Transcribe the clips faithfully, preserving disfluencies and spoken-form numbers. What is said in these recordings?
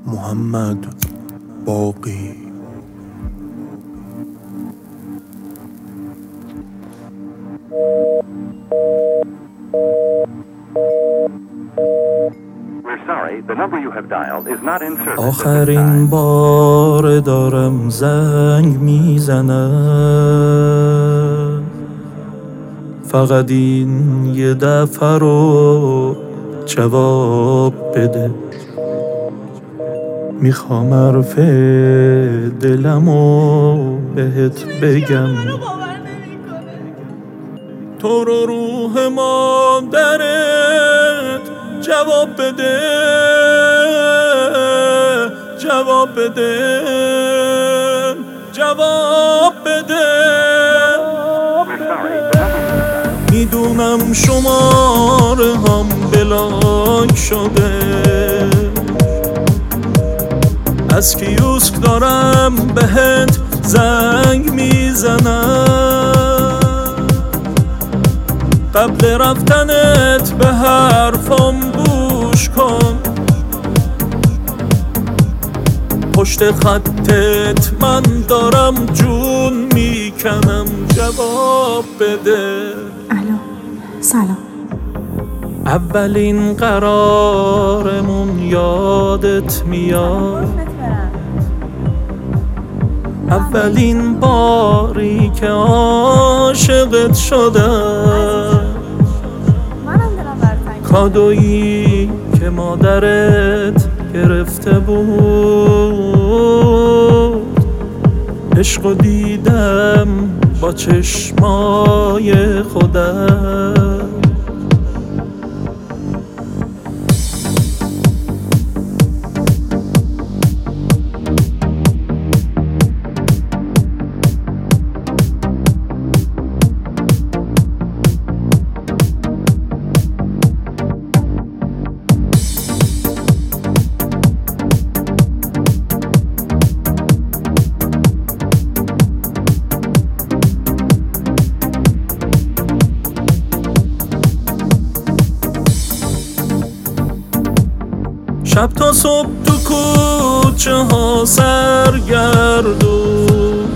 محمد باقی. آخرین بار دارم زنگ میزنم، فقط این یه دفعه رو جواب بده. میخوام حرف دلمو بهت بگم، تو رو روح مادرت جواب بده، جواب بده، جواب بده. میدونم شماره هم بلاک شده، از کیوسک دارم بهت زنگ میزنم. قبل رفتنت به حرفم گوش کن، پشت خطت من دارم جون میکنم، جواب بده. الو، سلام. اولین قرارمون یادت میاد، اولین باری که عاشقت شدم، کادویی که مادرت گرفته بود، عشقو دیدم با چشمای خودم. شب تا صبح تو کوچه ها سرگردون،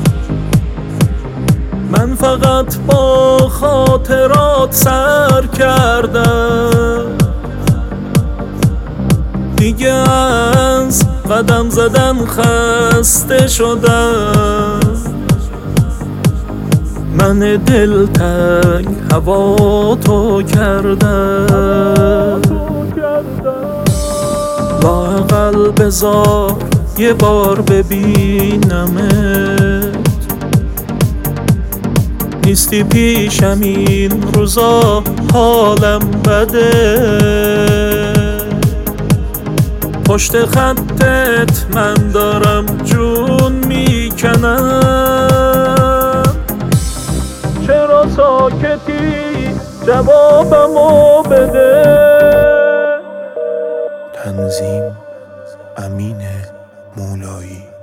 من فقط با خاطرات سر کردم. دیگه از قدم زدن خسته شدم، من دلتنگ هوا تو کردم. لااقل بذار یه بار ببینمت، نیستی پیشم این روزا حالم بده. پشت خطت من دارم جون میکنم، چرا ساکتی جوابمو بده. تنظیم امین مولایی.